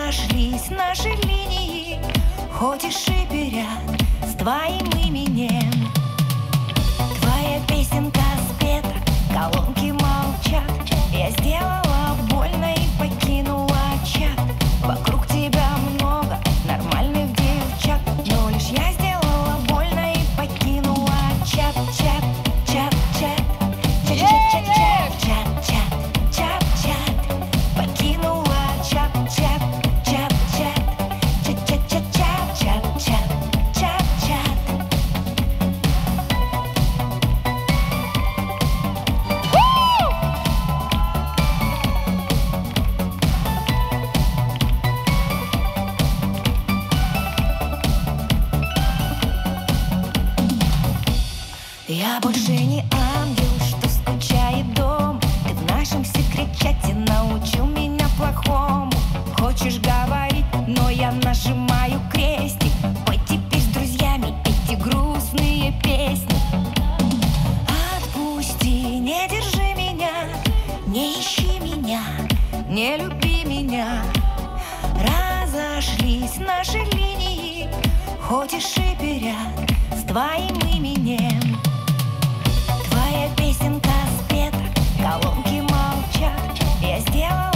Разошлись наши линии, хоть и шиперят с твоим именем. Твоя песенка спета, колонки молчат. Я сделала больно и покинула чат. Вокруг тебя много нормальных девчат, но лишь я сделала больно и покинула чат. Чат, чат, чат, чат, чат, чат, чат, чат, чат, покинула чат, чат, чат, чат, чат, чат, чат, чат, чат, чат, чат. Я больше не ангел, что скучает дома. Ты в нашем секрет-чате научил меня плохому. Хочешь говорить, но я нажимаю крестик. Пой теперь с друзьями эти грустные песни. Отпусти, не держи меня, не ищи меня, не люби меня. Разошлись наши линии, хоть и шиперят с твоим именем. Твоя песенка спета, колонки молчат. Я сделала